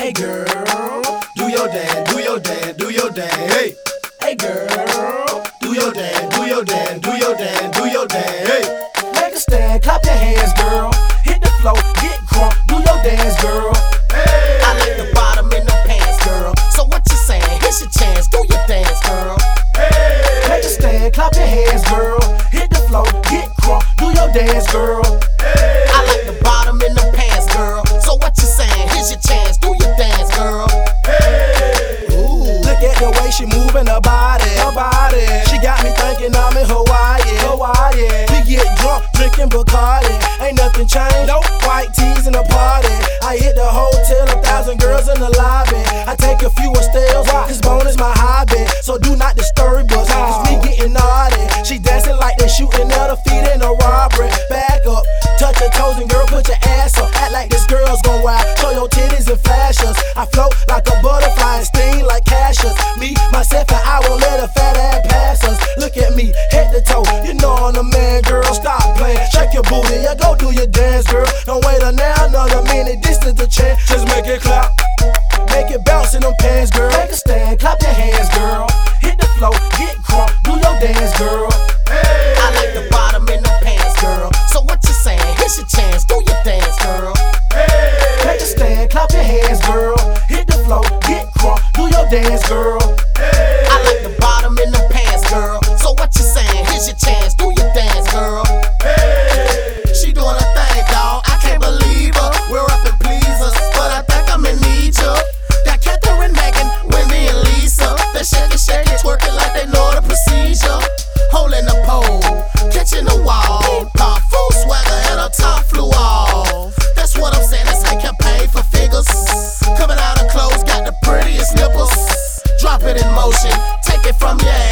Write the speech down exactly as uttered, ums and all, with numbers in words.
Hey girl, do your dance, do your dance, do your dance. Hey, hey girl, do your dance, do your dance, do your dance, do your dance. Hey, make a stand, clap your hands, girl. Hit the floor, get crunk, do your dance, girl. Hey. I like the bottom in the pants, girl. So what you saying? Here's your chance, do your dance, girl. Hey. Make a stand, clap your hands, girl. Hit the floor, get crunk, do your dance, girl. Hey. I like the bottom in the pants, girl. So what you saying? Here's your chance, do your dance, girl. Hey. Ooh, look at the way she moving her body, her body. She got me thinking I'm in Hawaii, Hawaii. We get drunk, drinking Bacardi. Ain't nothing changed, nope. White tees in the party. I hit the hotel, a thousand girls in the lobby. I take a few Estelles, cause bone is my hobby. So do not disturb us, cause we getting naughty. She dancing like they shooting at her feet in a robbery. Back up, touch your toes and girl put your ass up. Act like this girl's gon' wild, show your titties and flash us. I float like a butterfly and sting like Cassius. Me, myself and I won't let a fat ass pass us. Look at me, head to toe, you know I'm the man, girl. Stop playing, shake your booty, yeah, go do your dance, girl. Don't wait an hour, another minute, this is the chance. Just make it clap, make it bounce in them pants, girl. Make a stand, clap your hands, girl. Hit the floor, get crunk, do your dance, girl. Hey. I like the bottom in the pants, girl. So what you saying? Here's your chance, do your dance, girl. Hey. Make a stand, clap your hands, girl. Hit the floor, get crunk, do your dance, girl. Hey. I like the bottom in the pants, girl. So what you saying? Here's your chance, do your dance, girl. Hey. She doing her thing, dawg. I can't believe her. We're up and please us, but I think I'm in need ya. That Catherine, Megan, Wendy, and Lisa. They shake it, shake it, twerking like they know the procedure. Holding the pole, catching the wall. Pop full swagger and her top flew off. That's what I'm saying. This ain't campaign for figures. Coming out of clothes, got the prettiest nipples. Drop it in motion, take it from your